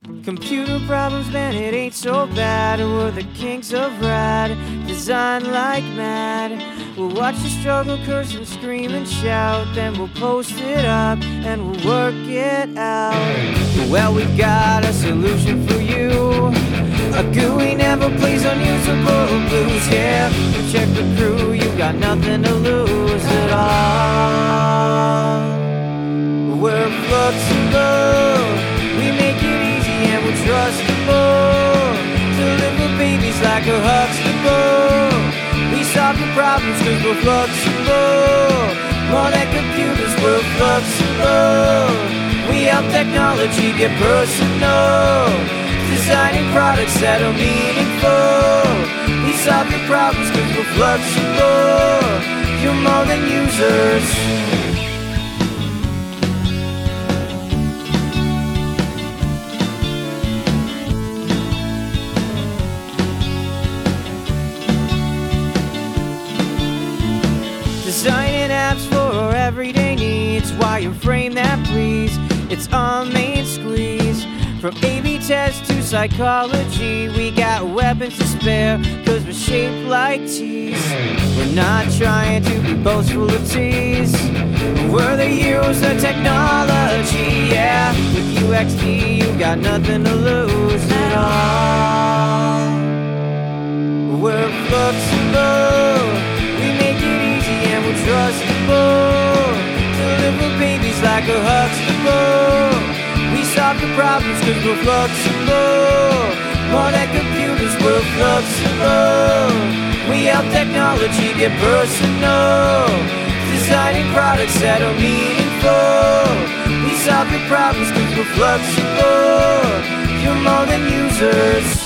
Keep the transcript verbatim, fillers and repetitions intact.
Computer problems, man, it ain't so bad. We're the kings of rad, design like mad. We'll watch you struggle, curse and scream and shout. Then we'll post it up and we'll work it out. Well, we've got a solution for you, a G U I never plays unusable blues. Yeah, check the crew, you got nothing to lose at all. We're flexible, we make it easy and we're trustable. Deliver babies like a Huxtable. We solve your problems cause we're flexible. More than computers, we're flexible. We help technology get personal, designing products that are meaningful. We solve your problems cause we're flexible. You're more than users. Designing apps for our everyday needs, wireframe that breeze, it's our main squeeze. From A B tests to psychology, we got weapons to spare, cause we're shaped like teas. We're not trying to be boastful of teas, we're the heroes of technology, yeah. With U X D, you got nothing to lose at all. We're flexible, we make it easy and we're trustable. Deliver babies like a Huxtable. We solve your problems cause we're flexible. More than computers, we're flexible. We help technology get personal, designing products that are meaningful. We solve your problems cause we're flexible. You're more than users.